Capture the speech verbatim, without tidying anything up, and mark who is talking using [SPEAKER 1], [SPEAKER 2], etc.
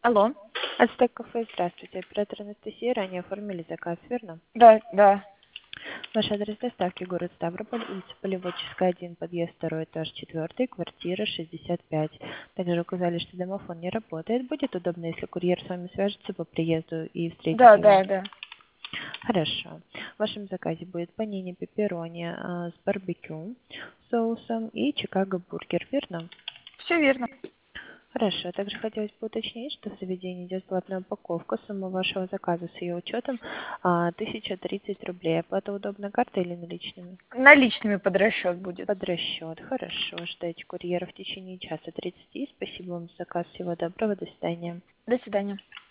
[SPEAKER 1] Алло.
[SPEAKER 2] Ацтек кафе, здравствуйте. Оператор Анастасия, ранее оформили заказ, верно?
[SPEAKER 1] Да, да.
[SPEAKER 2] Ваш адрес доставки город Ставрополь, улица Полеводческая, один, подъезд второй этаж, четвертый, квартира шестьдесят пять. Также указали, что домофон не работает. Будет удобно, если курьер с вами свяжется по приезду и встретит
[SPEAKER 1] Да,
[SPEAKER 2] его.
[SPEAKER 1] да, да.
[SPEAKER 2] Хорошо. В вашем заказе будет панини пепперони а, с барбекю соусом и чикаго бургер, верно?
[SPEAKER 1] Все верно.
[SPEAKER 2] Хорошо. Также хотелось бы уточнить, что в заведении идет платная упаковка. Сумма вашего заказа с ее учетом а, тысяча тридцать рублей. Оплата удобно картой или наличными?
[SPEAKER 1] Наличными под расчет будет.
[SPEAKER 2] Под расчет. Хорошо. Ждайте курьера в течение часа тридцати. Спасибо вам за заказ. Всего доброго. До свидания.
[SPEAKER 1] До свидания.